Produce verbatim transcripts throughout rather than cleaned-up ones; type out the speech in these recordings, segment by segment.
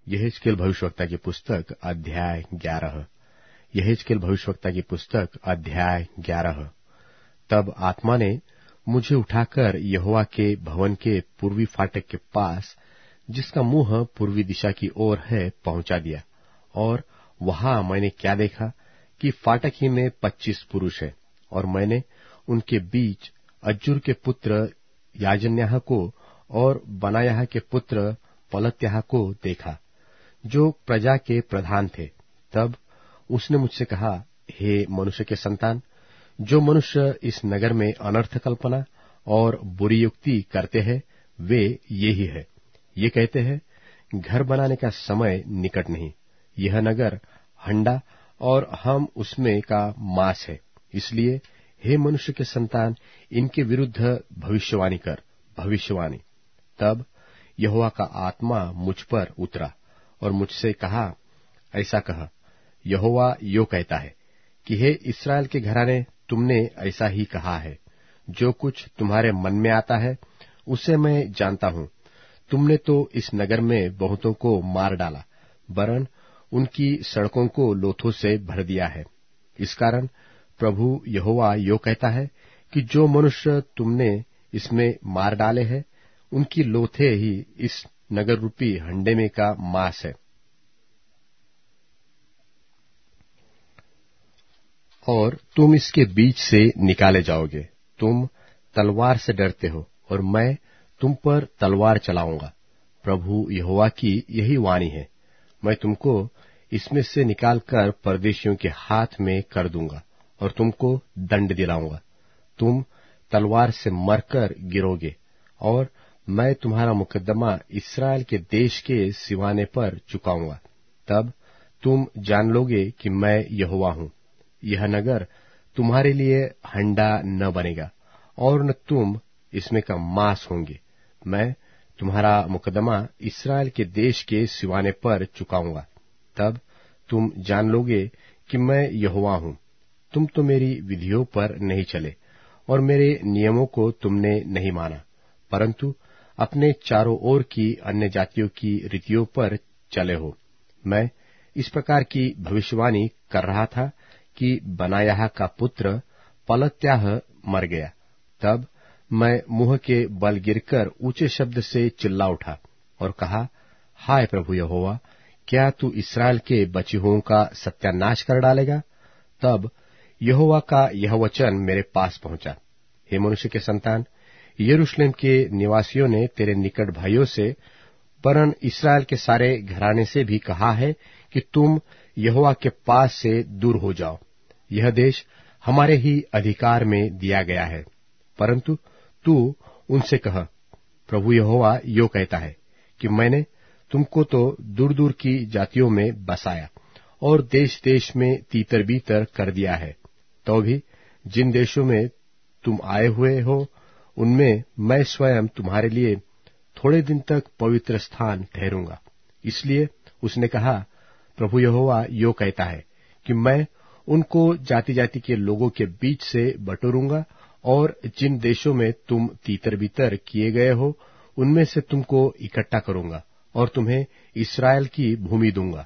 यहेजकेल भविष्यवक्ता की पुस्तक अध्याय ग्यारह। यहेजकेल भविष्यवक्ता की पुस्तक अध्याय ग्यारह। तब आत्मा ने मुझे उठाकर यहोवा के भवन के पूर्वी फाटक के पास, जिसका मुंह पूर्वी दिशा की ओर है, पहुंचा दिया। और वहां मैंने क्या देखा कि फाटक ही में पच्चीस पुरुष है, और मैंने उनके बीच अज्जुर के पुत्र याजन्याह को और बनायाह के पुत्र पलत्याह को देखा, जो प्रजा के प्रधान थे। तब उसने मुझसे कहा, हे मनुष्य के संतान, जो मनुष्य इस नगर में अनर्थ कल्पना और बुरी युक्ति करते हैं, वे ये ही है। ये कहते हैं, घर बनाने का समय निकट नहीं, यह नगर हंडा और हम उसमें का मांस है। इसलिए हे मनुष्य के संतान, इनके विरुद्ध भविष्यवाणी कर, भविष्यवाणी। तब यहोवा का आत्मा मुझ पर उतरा और मुझसे कहा, ऐसा कह, यहोवा यो कहता है कि हे इस्राएल के घराने, तुमने ऐसा ही कहा है। जो कुछ तुम्हारे मन में आता है उसे मैं जानता हूं। तुमने तो इस नगर में बहुतों को मार डाला, वरन उनकी सड़कों को लोथों से भर दिया है। इस कारण प्रभु यहोवा यो कहता है कि जो मनुष्य तुमने इसमें मार डाले हैं, उनकी लोथे ही इस नगर रूपी हंडे में का मांस है। और तुम इसके बीच से निकाले जाओगे। तुम तलवार से डरते हो, और मैं तुम पर तलवार चलाऊंगा। प्रभु यहोवा की यही वाणी है, मैं तुमको इसमें से निकालकर परदेशियों के हाथ में कर दूंगा, और तुमको दंड दिलाऊंगा। तुम तलवार से मरकर गिरोगे, और मैं तुम्हारा मुकद्दमा इस्राएल के देश के सिवाने पर चुकाऊंगा। तब तुम जान लोगे कि मैं यहोवा हूं। यह नगर तुम्हारे लिए हंडा न बनेगा, और न तुम इसमें का मांस होंगे। मैं तुम्हारा मुकद्दमा इस्राएल के देश के सिवाने पर चुकाऊंगा। तब तुम जान लोगे कि मैं यहोवा हूं। तुम तो मेरी विधियों पर नहीं चले, और मेरे नियमों को तुमने नहीं माना, परंतु अपने चारों ओर की अन्य जातियों की रीतियों पर चले हो। मैं इस प्रकार की भविष्यवाणी कर रहा था कि बनायाह का पुत्र पलत्याह मर गया। तब मैं मुंह के बल गिरकर ऊंचे शब्द से चिल्ला उठा और कहा, हाय प्रभु यहोवा, क्या तू इस्राएल के बचे हुओं का सत्यानाश कर डालेगा? तब यहोवा का यह वचन मेरे पास पहुंचा, हे मनुष्य के संतान, यरूशलेम के निवासियों ने तेरे निकट भाइयों से, वरन इस्राएल के सारे घराने से भी कहा है कि तुम यहोवा के पास से दूर हो जाओ। यह देश हमारे ही अधिकार में दिया गया है। परंतु तू उनसे कह, प्रभु यहोवा यो कहता है कि मैंने तुमको तो दूर दूर की जातियों में बसाया और देश देश में तीतर बीतर कर दिया है। तो भी जिन देशों में तुम आए हुए हो, उनमें मैं स्वयं तुम्हारे लिए थोड़े दिन तक पवित्र स्थान ठहरूंगा। इसलिए उसने कहा, प्रभु यहोवा यो कहता है कि मैं उनको जाति जाति के लोगों के बीच से बटोरूंगा, और जिन देशों में तुम तीतर बीतर किए गए हो, उनमें से तुमको इकट्ठा करूंगा और तुम्हें इस्राएल की भूमि दूंगा।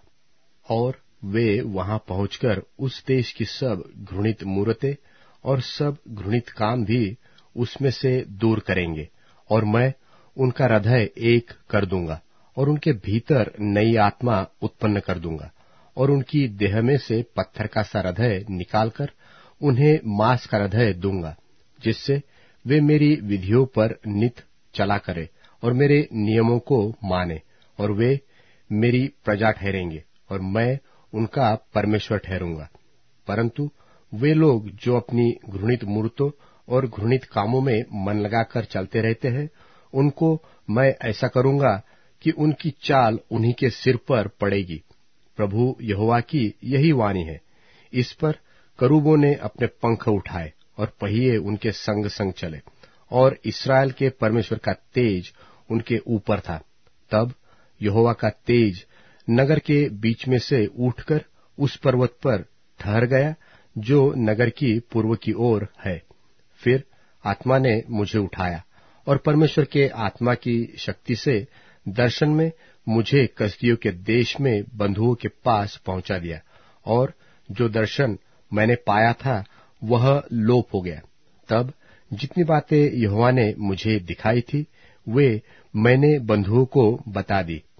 और वे वहां पहुंचकर उस देश की सब घृणित मूरतें और सब घृणित काम भी उसमें से दूर करेंगे, और मैं उनका हृदय एक कर दूंगा और उनके भीतर नई आत्मा उत्पन्न कर दूंगा, और उनकी देह में से पत्थर का सा हृदय निकालकर उन्हें मांस का हृदय दूंगा, जिससे वे मेरी विधियों पर नित चला करे और मेरे नियमों को माने, और वे मेरी प्रजा ठहरेंगे और मैं उनका परमेश्वर ठहरूंगा। परंतु वे लोग जो अपनी घृणित मूर्तों और घृणित कामों में मन लगाकर चलते रहते हैं, उनको मैं ऐसा करूंगा कि उनकी चाल उन्हीं के सिर पर पड़ेगी। प्रभु यहोवा की यही वाणी है। इस पर करूबों ने अपने पंख उठाए और पहिए उनके संग संग चले, और इस्राएल के परमेश्वर का तेज उनके ऊपर था। तब यहोवा का तेज नगर के बीच में से उठकर उस पर्वत पर ठहर गया जो नगर की पूर्व की ओर है। फिर आत्मा ने मुझे उठाया और परमेश्वर के आत्मा की शक्ति से दर्शन में मुझे कसदियों के देश में बंधुओं के पास पहुंचा दिया, और जो दर्शन मैंने पाया था वह लोप हो गया। तब जितनी बातें यहोवा ने मुझे दिखाई थी वे मैंने बंधुओं को बता दी,